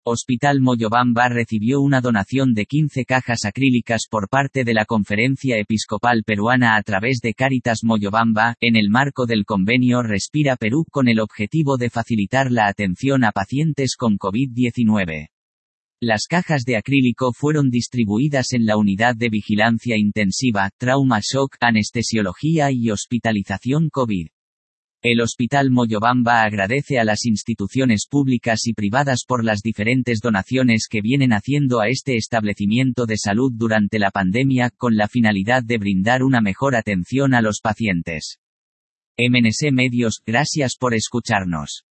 Hospital Moyobamba recibió una donación de 15 cajas acrílicas por parte de la Conferencia Episcopal Peruana a través de Cáritas Moyobamba, en el marco del convenio Respira Perú con el objetivo de facilitar la atención a pacientes con COVID-19. Las cajas de acrílico fueron distribuidas en la Unidad de Vigilancia Intensiva, Trauma Shock, Anestesiología y Hospitalización COVID. El Hospital Moyobamba agradece a las instituciones públicas y privadas por las diferentes donaciones que vienen haciendo a este establecimiento de salud durante la pandemia, con la finalidad de brindar una mejor atención a los pacientes. MNC Medios, gracias por escucharnos.